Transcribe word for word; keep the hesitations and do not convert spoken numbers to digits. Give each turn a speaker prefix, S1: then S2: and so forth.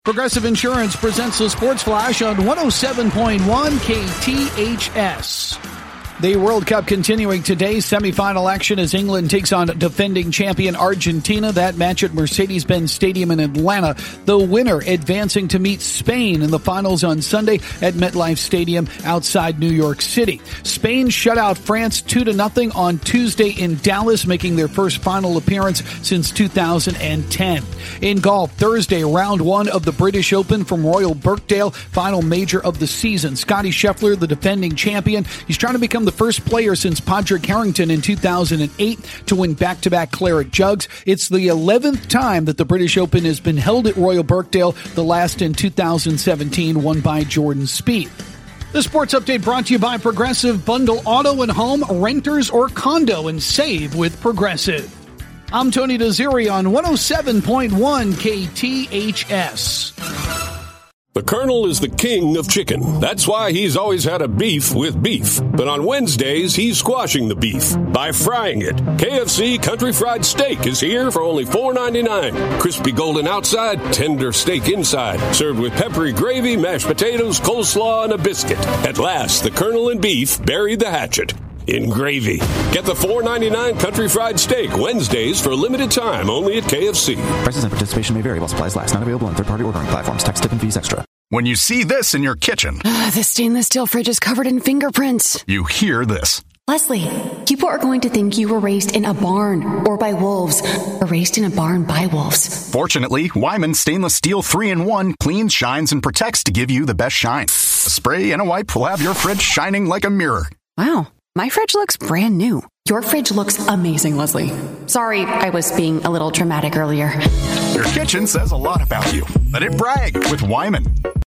S1: Progressive Insurance presents the Sports Flash on one oh seven point one K T H S. The World Cup continuing today. Semifinal action as England takes on defending champion Argentina. That match at Mercedes-Benz Stadium in Atlanta. The winner advancing to meet Spain in the finals on Sunday at MetLife Stadium outside New York City. Spain shut out France two to nothing on Tuesday in Dallas, making their first final appearance since two thousand ten. In golf, Thursday, round one of the British Open from Royal Birkdale, final major of the season. Scottie Scheffler, the defending champion, he's trying to become the first player since Padraig Harrington in two thousand eight to win back-to-back claret jugs. It's the eleventh time that the British Open has been held at Royal Birkdale, the last in two thousand seventeen, won by Jordan Spieth. The sports update brought to you by Progressive. Bundle auto and home, renters or condo, and save with Progressive. I'm Tony Desiri on one oh seven point one K T H S.
S2: The Colonel is the king of chicken. That's why he's always had a beef with beef. But on Wednesdays, he's squashing the beef by frying it. K F C Country Fried Steak is here for only four ninety-nine. Crispy golden outside, tender steak inside. Served with peppery gravy, mashed potatoes, coleslaw, and a biscuit. At last, the Colonel and beef buried the hatchet in gravy. Get the four ninety-nine Country Fried Steak Wednesdays for a limited time only at K F C.
S3: Prices and participation may vary while supplies last. Not available on third-party ordering platforms. Tax, tip, and fees extra.
S4: When you see this in your kitchen,
S5: uh, the stainless steel fridge is covered in fingerprints.
S4: You hear this.
S5: Leslie, people are going to think you were raised in a barn or by wolves, or raised in a barn by wolves.
S4: Fortunately, Wyman Stainless Steel three in one cleans, shines, and protects to give you the best shine. A spray and a wipe will have your fridge shining like a mirror.
S5: Wow. My fridge looks brand new. Your fridge looks amazing, Leslie. Sorry, I was being a little dramatic earlier.
S4: Your kitchen says a lot about you. Let it brag with Wyman.